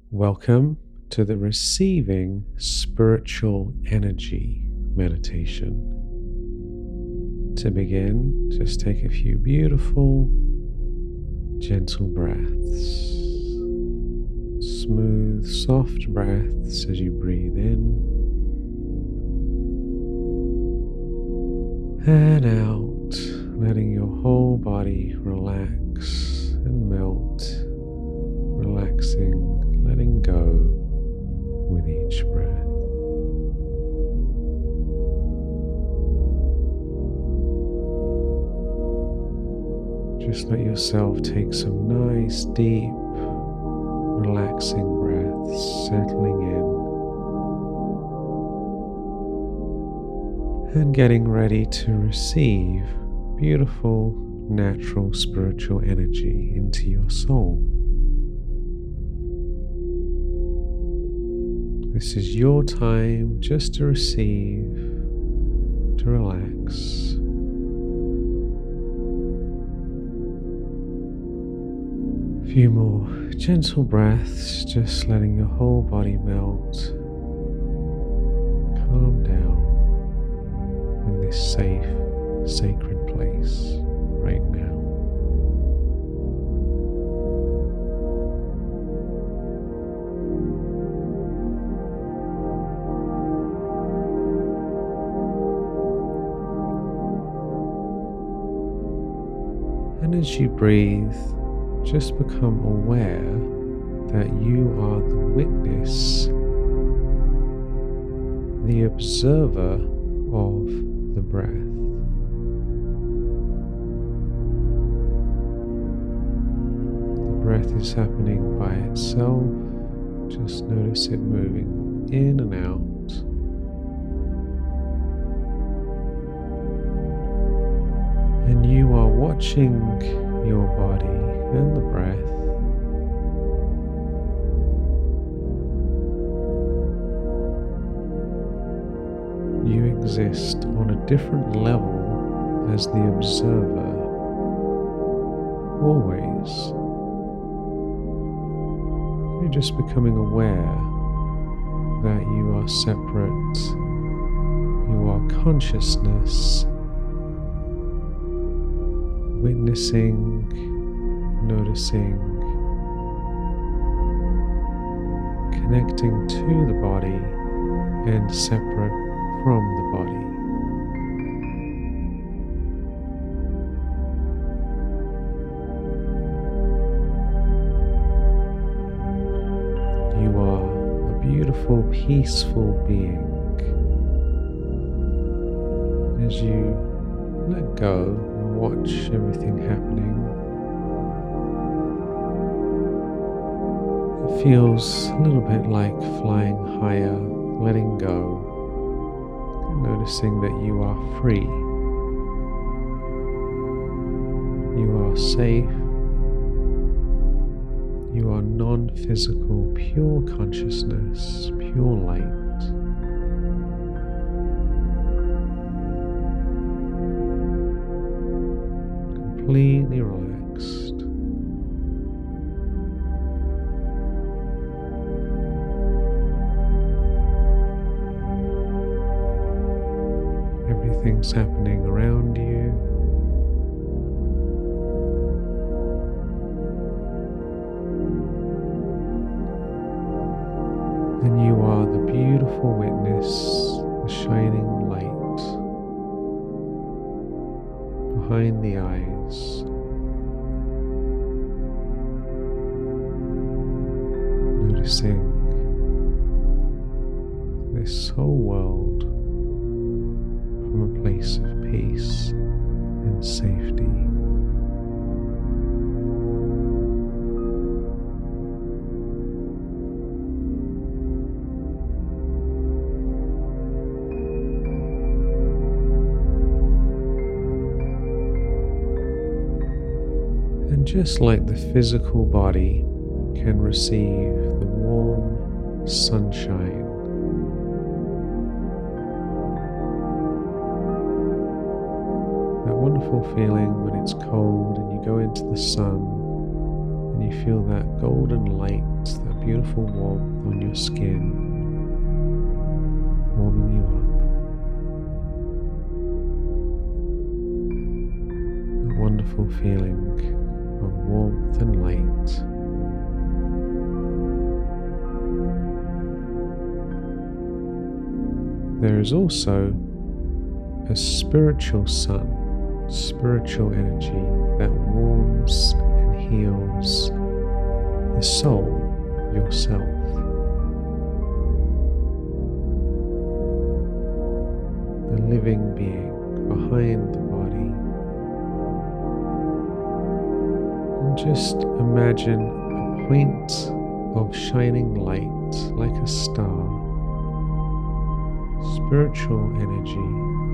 Welcome to the Receiving Spiritual Energy meditation. To begin, just take a few beautiful, gentle breaths. Smooth, soft breaths as you breathe in and out, letting your whole body relax and melt, relaxing, letting go with each breath. Just let yourself take some nice, deep, relaxing breaths, settling in and getting ready to receive beautiful, natural, spiritual energy into your soul. This is your time just to receive, to relax. A few more gentle breaths, just letting your whole body melt, calm down in this safe, sacred place right now. And as you breathe, just become aware that you are the witness, the observer of the breath. The breath is happening by itself. Just notice it moving in and out. And you are watching your body and the breath you exist on a different level as the observer, always. You're just becoming aware that you are separate, you are consciousness, witnessing, noticing, connecting to the body and separate from the body. You are a beautiful, peaceful being. As you let go and watch everything happening, it feels a little bit like flying higher, letting go, and noticing that you are free. You are safe. You are non-physical, pure consciousness, pure light. Completely relaxed. Everything's happening around you. And you are the beautiful witness, the shining light behind the eyes. Noticing this whole world from a place of peace and safety. And just like the physical body can receive the warm sunshine, that wonderful feeling when it's cold and you go into the sun and you feel that golden light that beautiful warmth on your skin, warming you up. A wonderful feeling of warmth and light. There is also a spiritual sun, spiritual energy that warms and heals the soul, yourself. The living being behind the body. And just imagine a point of shining light like a star, spiritual energy.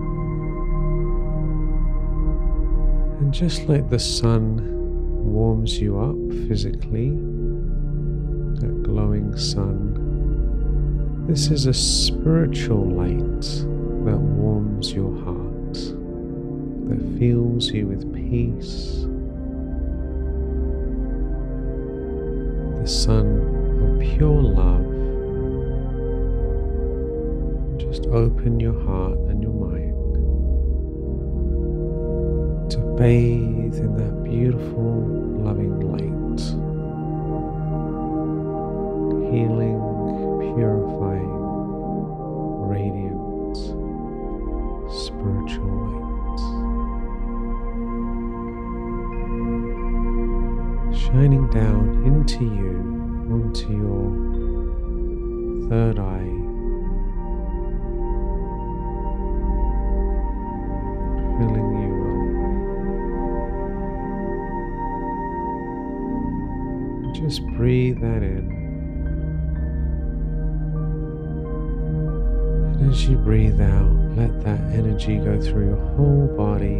And just like the sun warms you up physically, that glowing sun, this is a spiritual light that warms your heart, that fills you with peace. The sun of pure love. Just open your heart and your mind to bathe in that beautiful, loving light, healing, purifying, radiant, spiritual light, shining down into you, onto your third eye, filling you up. Just breathe that in. And as you breathe out, let that energy go through your whole body,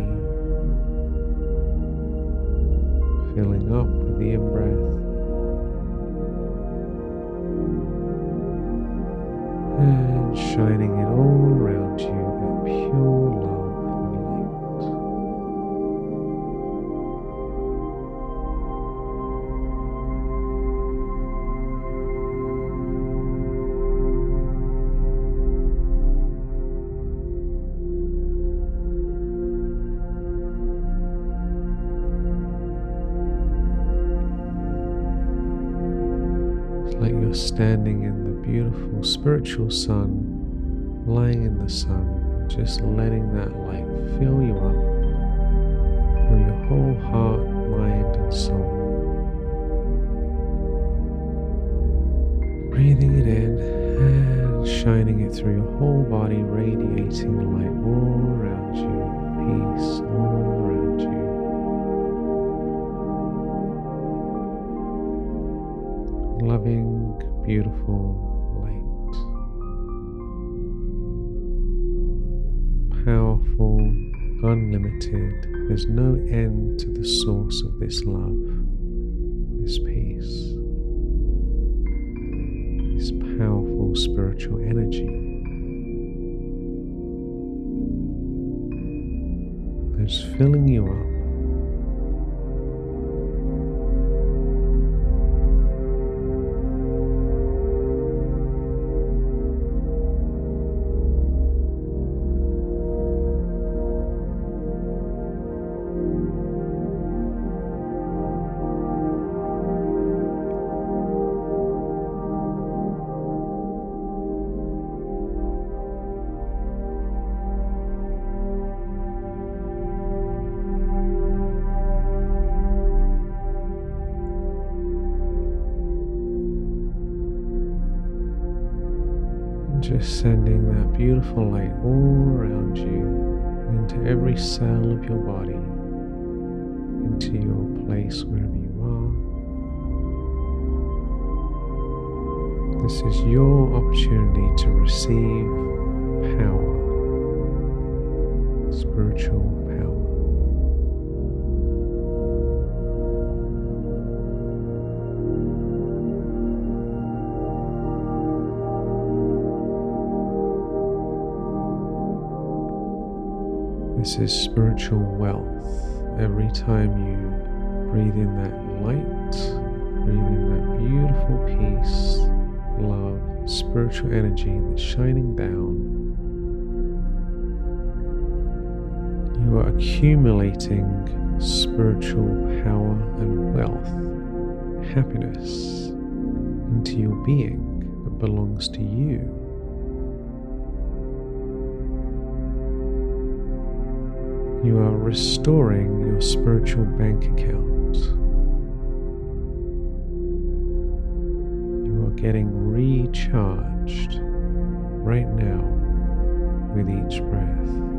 filling up with the in-breath and shining it all around you, that pure love. Like you're standing in the beautiful spiritual sun, lying in the sun, just letting that light fill you up, fill your whole heart, mind and soul. Breathing it in and shining it through your whole body, radiating light all around you, peace all around you. Loving, beautiful light. Powerful, unlimited. There's no end to the source of this love, this peace, this powerful spiritual energy that's filling you up. Just sending that beautiful light all around you, into every cell of your body, into your place wherever you are. This is your opportunity to receive power, spiritual power. This is spiritual wealth. Every time you breathe in that light, Breathe in that beautiful peace, love, spiritual energy that's shining down. You are accumulating spiritual power and wealth, happiness into your being that belongs to you. You are restoring your spiritual bank account. You are getting recharged right now with each breath.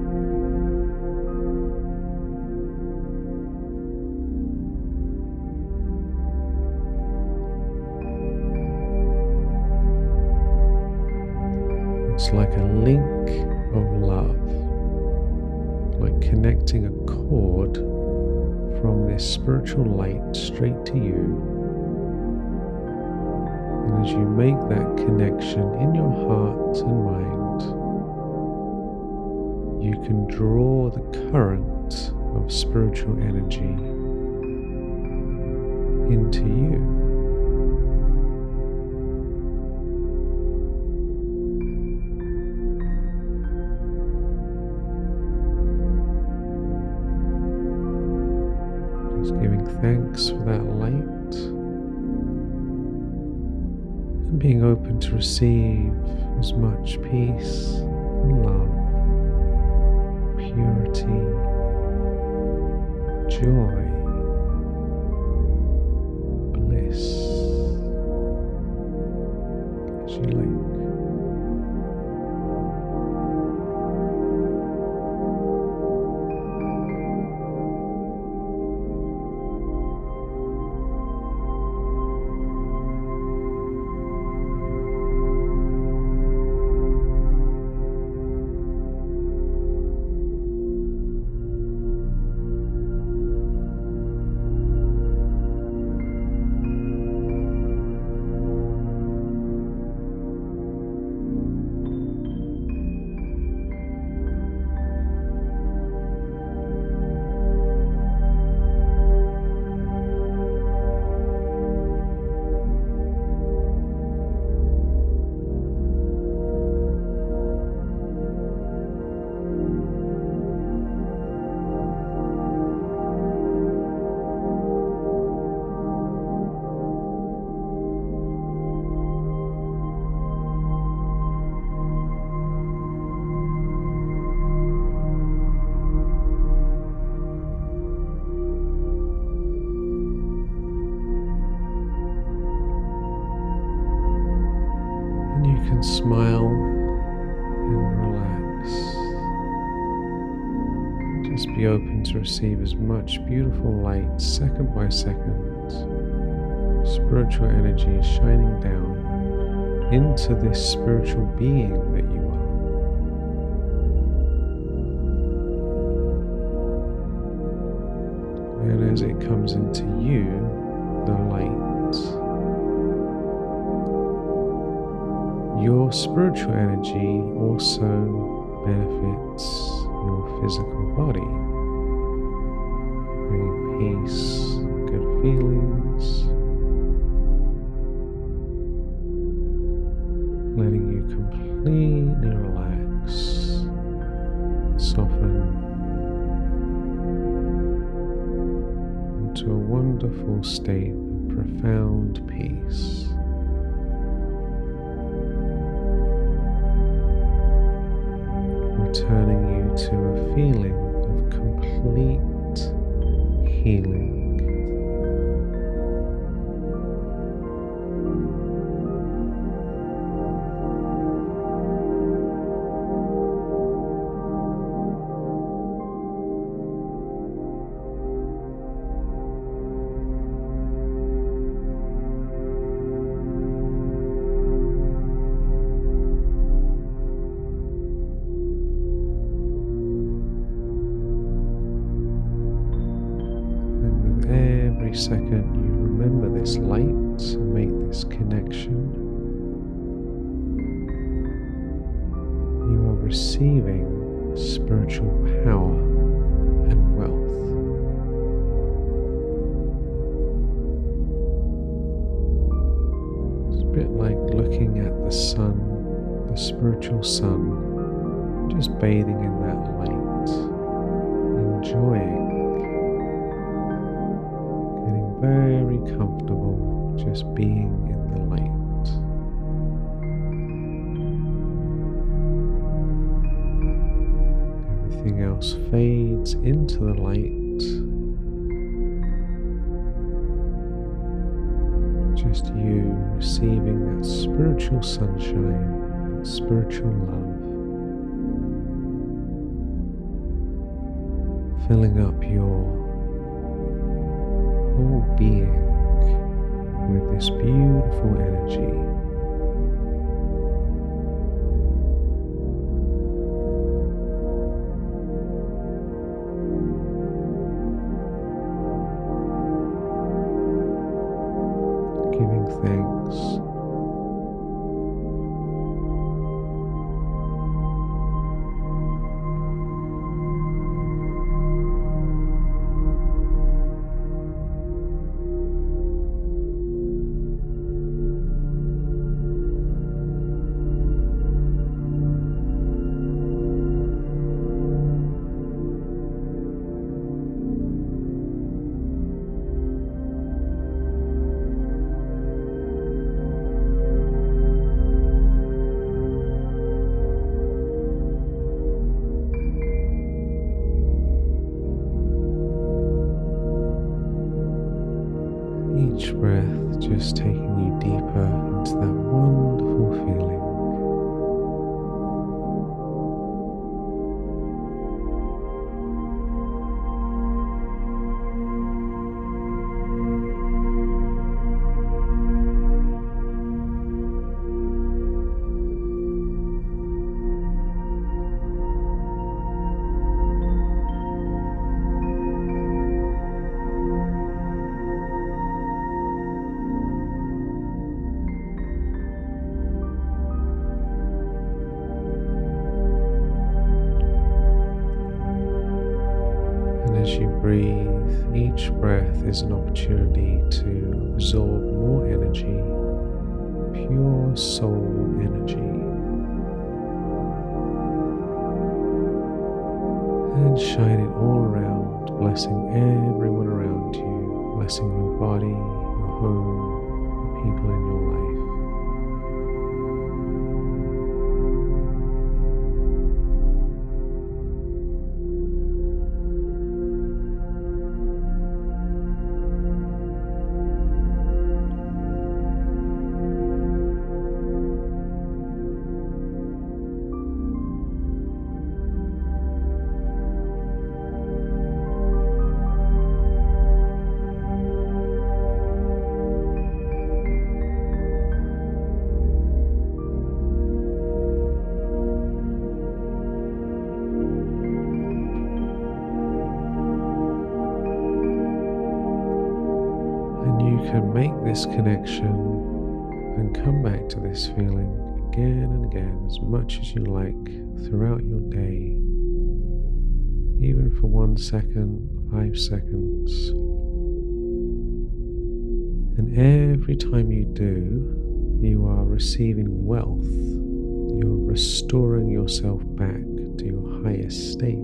It's like a link of love, like connecting a cord from this spiritual light straight to you. And as you make that connection in your heart and mind, you can draw the current of spiritual energy into you. Giving thanks for that light and being open to receive as much peace and love, purity, joy, bliss as you like. You can smile and relax. Just be open to receive as much beautiful light second by second. Spiritual energy is shining down into this spiritual being that you are. And as it comes into you, the light, your spiritual energy also benefits your physical body, bringing peace, good feelings, letting you completely relax, soften into a wonderful state of profound peace. Returning you to a feeling of complete healing. Every second you remember this light and make this connection, you are receiving spiritual power and wealth. bit like looking at the sun, the spiritual sun, just bathing in that light, enjoying, getting very comfortable just being in the light. Everything else fades into the light. Just you receiving that spiritual sunshine, that spiritual love, filling up your whole being with this beautiful energy. Giving thanks. Each breath just taking you deeper into that wonderful feeling. As you breathe, each breath is an opportunity to absorb more energy, pure soul energy, and shine it all around, blessing everyone around you, blessing your body, your home, the people in your life. You can make this connection and come back to this feeling again and again as much as you like throughout your day, even for 1 second, 5 seconds. And every time you do, you are receiving wealth. You're restoring yourself back to your highest state.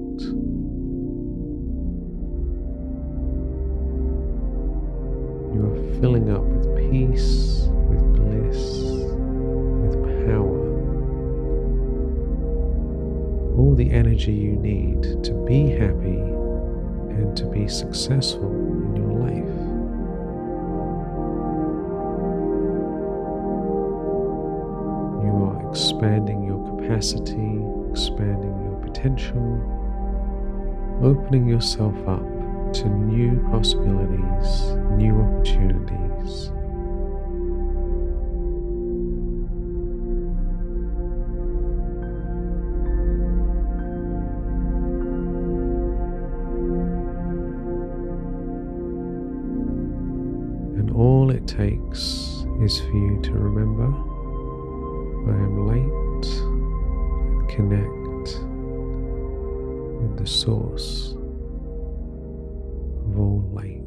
You are filling up with peace, with bliss, with power. All the energy you need to be happy and to be successful in your life. You are expanding your capacity, expanding your potential, opening yourself up to new possibilities, new opportunities. And all it takes is for you to remember, I am light, and connect with the source of all light.